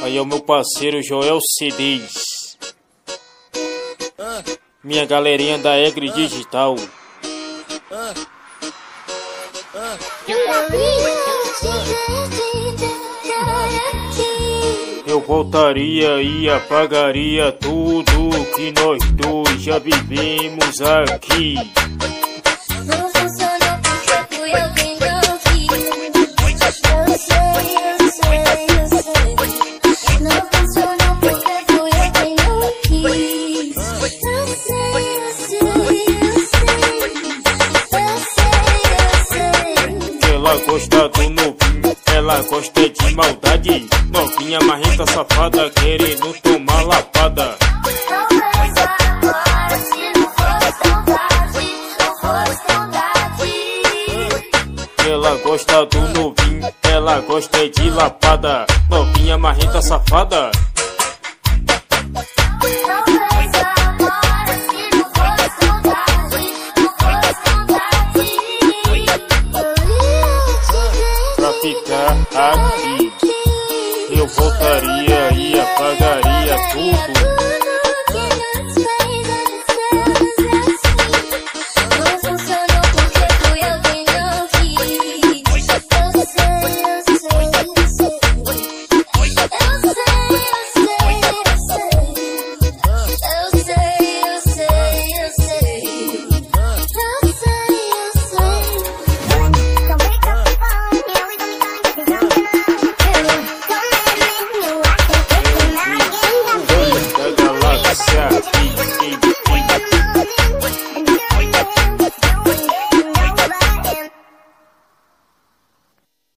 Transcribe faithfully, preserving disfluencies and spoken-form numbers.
Aí é o meu parceiro Joel C Ds. Minha galerinha da Egre Digital. Eu voltaria e apagaria tudo que nós dois já vivemos aqui. Não funcionou porque fui eu quem não quis. Eu sei, eu sei, eu sei. Não funcionou porque fui eu quem não quis. Eu sei, eu sei, eu sei. Eu sei, eu sei. Ela gosta do novinho, ela gosta de maldade. Novinha marrenta safada, querendo tomar lapada. Ela gosta do novinho, ela gosta de lapada. Novinha marrenta safada. Pra ficar aqui, eu voltaria e apagaria tudo.